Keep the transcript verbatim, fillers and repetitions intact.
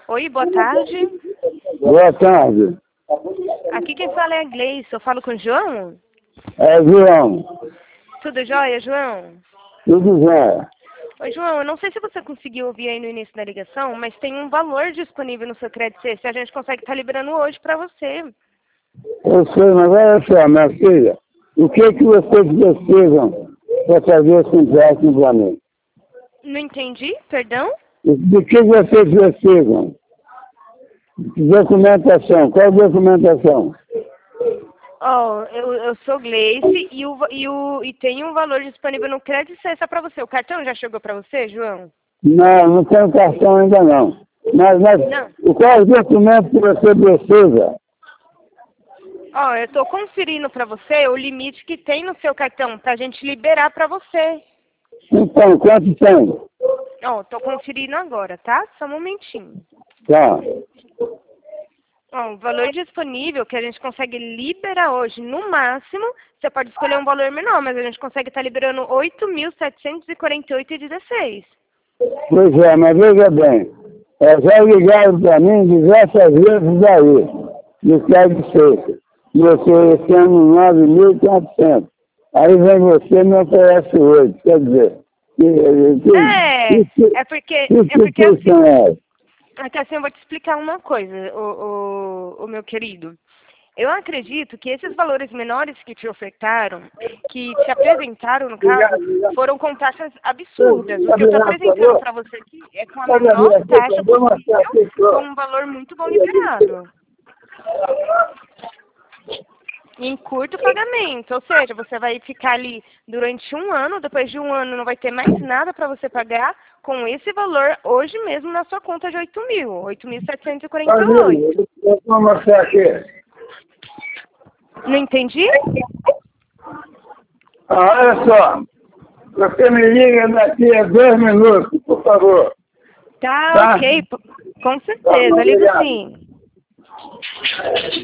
Oi, boa tarde. Boa tarde. Aqui quem fala é a Gleice. Eu falo com o João? É, João. Tudo jóia, João? Tudo jóia. Oi, João, eu não sei se você conseguiu ouvir aí no início da ligação, mas tem um valor disponível no seu crédito C, se a gente consegue estar liberando hoje para você. Eu sei, mas olha só, minha filha, o que que vocês precisam para fazer esse empréstimo para mim? Não entendi, perdão? Do que vocês precisam? Documentação. Qual documentação? Oh, eu, eu sou Gleice e, o, e, o, e tem um valor disponível no crédito C para você. O cartão já chegou para você, João? Não, não tenho cartão ainda não. Mas, mas Não. qual é o documento que você precisa? Ó, oh, eu estou conferindo para você o limite que tem no seu cartão para a gente liberar para você. Então, quanto tem? Ó, oh, estou conferindo agora, tá? Só um momentinho. Tá. Ó, o valor disponível que a gente consegue liberar hoje, no máximo, você pode escolher um valor menor, mas a gente consegue estar liberando oito mil setecentos e quarenta e oito reais e dezesseis centavos. Pois é, mas veja bem, é, já ligaram para mim diversas vezes daí, do crédito seco. E eu estou esse ano nove mil e quatrocentos. Aí vem você e me oferece oito, quer dizer... Que, que, É, que, é porque, que, é porque que assim, é? é que assim eu vou te explicar uma coisa, o, o, o meu querido. Eu acredito que esses valores menores que te ofertaram, que te apresentaram, no caso, foram com taxas absurdas. O que eu estou apresentando para você aqui é com a menor taxa possível, com um valor muito bom liberado. Em curto pagamento, ou seja, você vai ficar ali durante um ano, depois de um ano não vai ter mais nada para você pagar com esse valor hoje mesmo na sua conta de oito mil, oito mil setecentos e quarenta e oito. Vou mostrar aqui. Não entendi? Ah, olha só, você me liga daqui a dois minutos, por favor. Tá, Tá? ok, com certeza, Tá, ligo obrigado. sim.